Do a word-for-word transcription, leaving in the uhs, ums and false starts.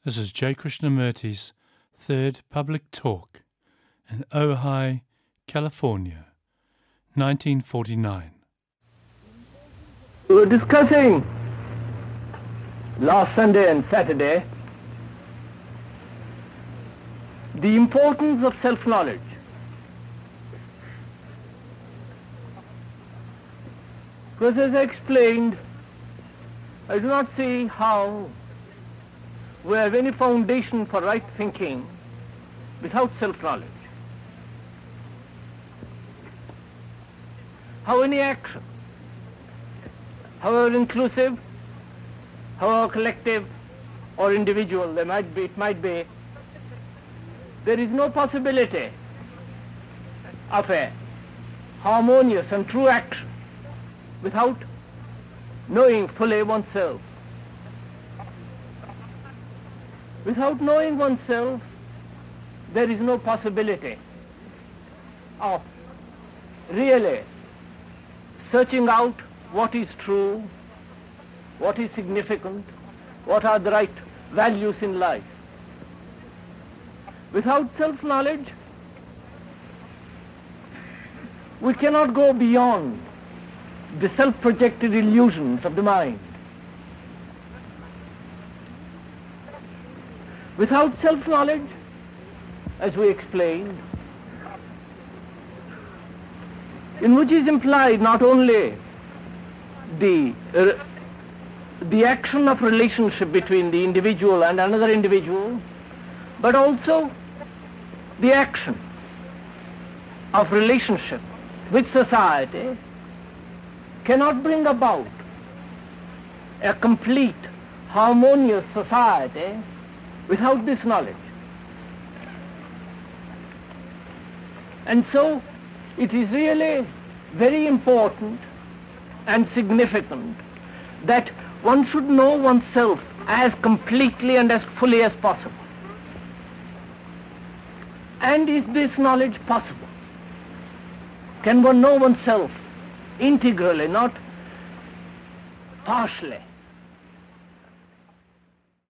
This is J. Krishnamurti's third public talk in Ojai, California, nineteen forty-nine. We were discussing last Sunday and Saturday the importance of self-knowledge. Because as I explained, I do not see how we have any foundation for right thinking without self-knowledge. How any action, however inclusive, however collective or individual they might be, it might be, there is no possibility of a harmonious and true action without knowing fully oneself. Without knowing oneself, there is no possibility of really searching out what is true, what is significant, what are the right values in life. Without self-knowledge, we cannot go beyond the self-projected illusions of the mind. Without self-knowledge, as we explained, in which is implied not only the, uh, the action of relationship between the individual and another individual, but also the action of relationship with society, cannot bring about a complete, harmonious society without this knowledge. And so it is really very important and significant that one should know oneself as completely and as fully as possible. And is this knowledge possible? Can one know oneself integrally, not partially?